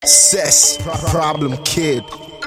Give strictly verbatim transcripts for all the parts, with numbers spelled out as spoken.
Cess, Problem Kid.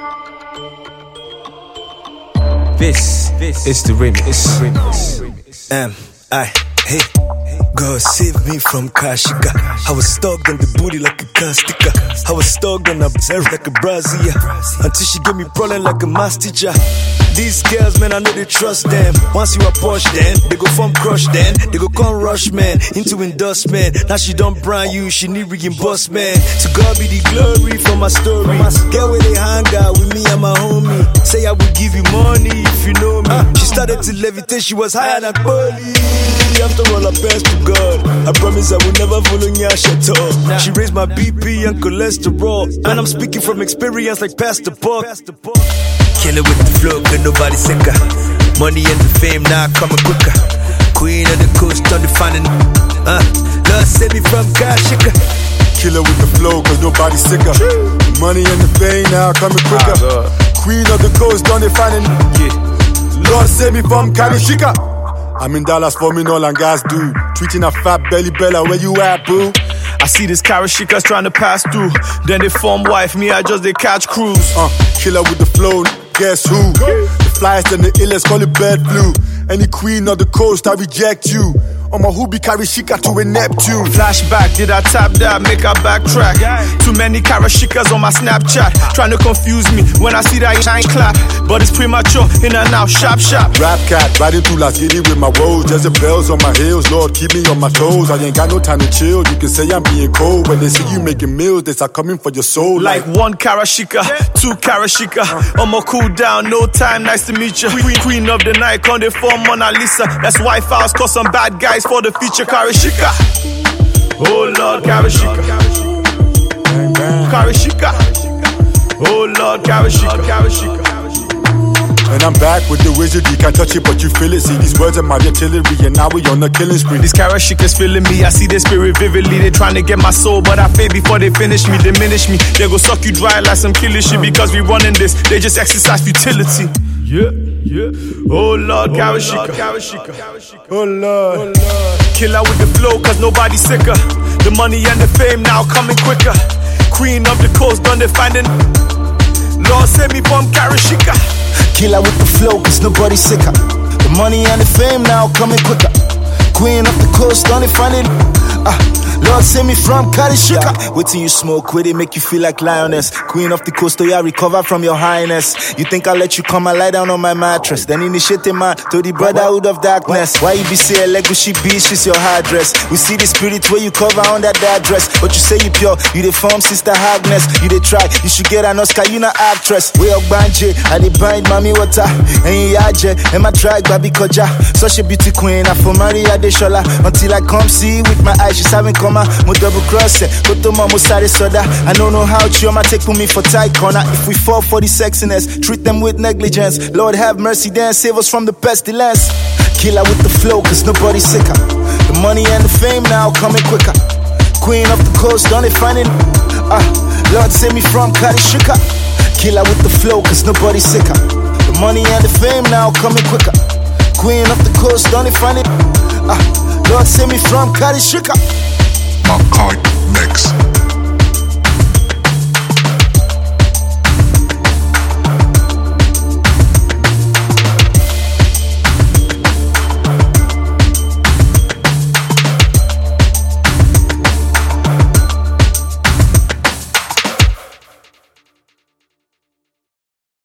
This, this is the remix. remix. Um, I, hey, God save me from Kashika. I was stuck on the booty like a car sticker. I was stuck on a berserk like a brazier, until she gave me problem like a math teacher. These girls, man, I know they trust them. Once you approach them, they go form crush then. They go come rush, man, into endorsement. Now she don't brand you, she need reimbursement. To God be the glory for my story. Get where they hang out with me and my homie. Say I will give you money if you know me. She started to levitate, she was higher than Polly. After all, I best to God, I promise I will never follow Nyash at all. She raised my B P and cholesterol, and I'm speaking from experience like Pastor Buck. Killer with the flow, but nobody sicker. Money and the fame now coming quicker. Queen of the coast, undefined. Uh, Lord save me from Kashika. Killer with the flow, cause nobody sicker. Money and the fame now coming quicker. Queen of the coast, undefined. Lord save me from Kashika. I'm in Dallas forming all and gas do. Tweeting a fat belly bella, where you at, boo? I see these Karashikas trying to pass through. Then they form wife, me I just they catch cruise. Uh, killer with the flow, guess who? The flyest and the illest, call it bird flu. Any queen of the coast, I reject you. On my hoobie Karashika to a Neptune. Flashback, did I tap that, make her backtrack? Too many Karashikas on my Snapchat, trying to confuse me when I see that shine clap. But it's premature, in and out, sharp, sharp. Rap cat, riding through Las Giddy with my woes. There's the bells on my heels, Lord, keep me on my toes. I ain't got no time to chill, you can say I'm being cold. When they see you making meals, they start coming for your soul. Like, like one Karashika, two Karashika. I'ma cool down, no time, nice to meet you. Queen, queen of the night, on the form Mona Lisa. That's why files cause some bad guys for the feature. Karashika. Oh Lord, Karashika. Karashika. Oh Lord, Karashika. Karashika. And I'm back with the wizard, you can't touch it but you feel it. See these words are my artillery and now we on a killing spree. These Karashikas feeling me, I see their spirit vividly. They trying to get my soul but I fade before they finish me, diminish me. They go suck you dry like some killer shit. Because we running this, they just exercise futility. Yeah, yeah. Oh Lord, Karashika. Oh Lord, oh Lord. Killer with the flow cause nobody's sicker. The money and the fame now coming quicker. Queen of the coast, done they finding. Lord save me from Karashika. Killer with the flow, cause nobody's sicker. The money and the fame now coming quicker. Queen of the coast, don't they find it? Ah, Lord save me from Karashika. Wait till you smoke with it, make you feel like lioness. Queen of the coast, oh yeah, recover from your highness. You think I'll let you come and lie down on my mattress? Then initiate a man to the brotherhood of darkness. Why you be say a legacy bitch, she's your hard dress. We see the spirit where you cover under that dress. But you say you pure, you the form sister Agnes. You they try, you should get an Oscar, you not actress. We up banje, I they bind mommy water. And you yaje, and my drag baby koja. Such a beauty queen, I for Maria de Shola. Until I come see with my eyes, she's having comma. Mo double cross it, go to mama side soda. I don't know how Chioma take for me for tight corner. If we fall for the sexiness, treat them with negligence. Lord have mercy, then save us from the pestilence. Killer with the flow, cause nobody's sicker. The money and the fame now coming quicker. Queen of the coast, don't they find it? Ah, Lord save me from Karashika. Killer with the flow, cause nobody's sicker. The money and the fame now coming quicker. Queen of the coast, don't they find it? Ah, Lord save me from Karashika. Makai Mix.